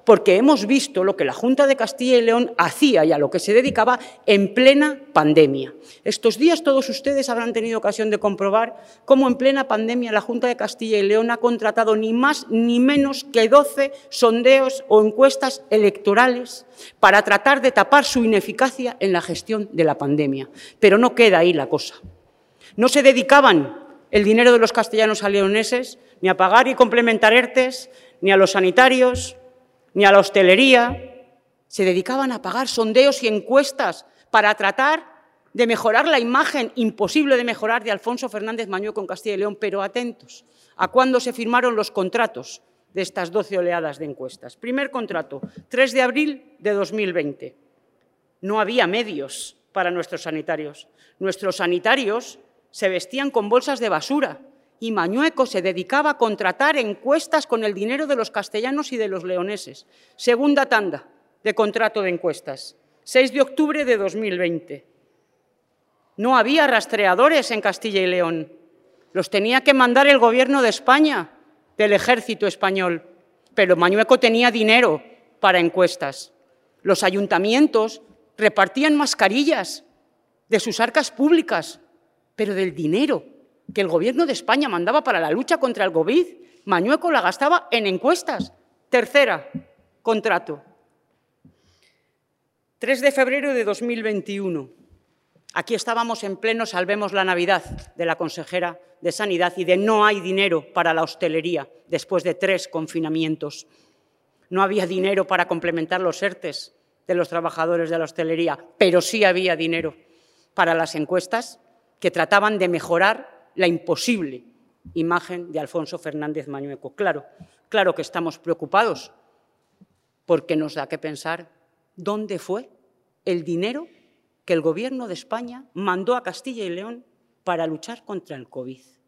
porque hemos visto lo que la Junta de Castilla y León hacía y a lo que se dedicaba en plena pandemia. Estos días todos ustedes habrán tenido ocasión de comprobar cómo en plena pandemia la Junta de Castilla y León ha contratado ni más ni menos que 12 sondeos o encuestas electorales para tratar de tapar su ineficacia en la gestión de la pandemia. Pero no queda ahí la cosa. No se dedicaban el dinero de los castellanos a leoneses ni a pagar y complementar ERTEs, ni a los sanitarios, ni a la hostelería. Se dedicaban a pagar sondeos y encuestas para tratar de mejorar la imagen imposible de mejorar de Alfonso Fernández Mañueco en Castilla y León, pero atentos a cuándo se firmaron los contratos de estas 12 oleadas de encuestas. Primer contrato, 3 de abril de 2020. No había medios para nuestros sanitarios. Nuestros sanitarios se vestían con bolsas de basura y Mañueco se dedicaba a contratar encuestas con el dinero de los castellanos y de los leoneses. Segunda tanda de contrato de encuestas, 6 de octubre de 2020. No había rastreadores en Castilla y León. Los tenía que mandar el Gobierno de España, del Ejército español. Pero Mañueco tenía dinero para encuestas. Los ayuntamientos repartían mascarillas de sus arcas públicas, pero del dinero que el Gobierno de España mandaba para la lucha contra el COVID, Mañueco la gastaba en encuestas. Tercera, contrato. 3 de febrero de 2021. Aquí estábamos en pleno Salvemos la Navidad de la consejera de Sanidad y de no hay dinero para la hostelería después de 3 confinamientos. No había dinero para complementar los ERTEs de los trabajadores de la hostelería, pero sí había dinero para las encuestas que trataban de mejorar la imposible imagen de Alfonso Fernández Mañueco. Claro que estamos preocupados porque nos da que pensar dónde fue el dinero que el Gobierno de España mandó a Castilla y León para luchar contra el COVID.